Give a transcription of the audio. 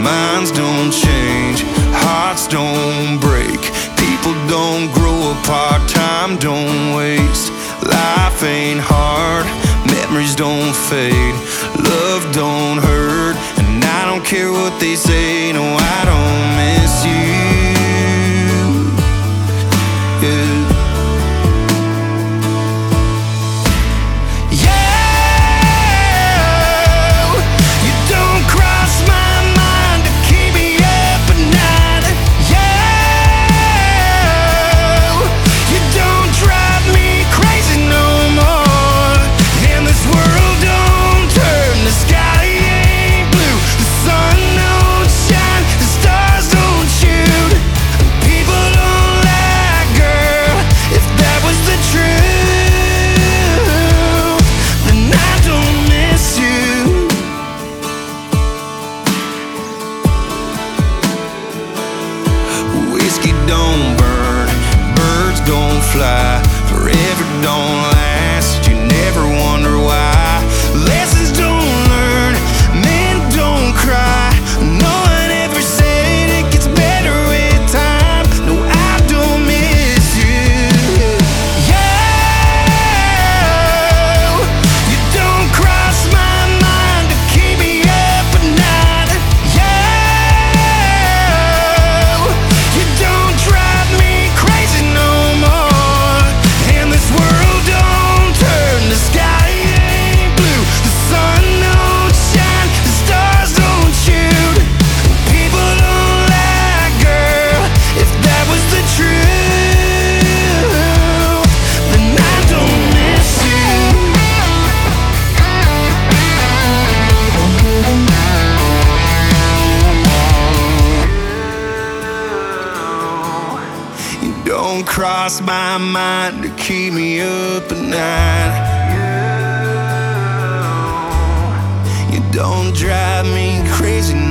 Minds don't change, hearts don't break. People don't grow apart, time don't waste. Life ain't hard, memories don't fade. Love don't hurt, and I don't care what they say. No, I don't miss you. Yeah. Don't burn, birds don't fly, forever don't last, you never wonder why. Lessons don't learn, men don't cry. No one ever said it gets better with time. No, I don't miss you. Yeah, you don't cross my mind to keep me up at night. Don't cross my mind to keep me up at night. You don't drive me crazy.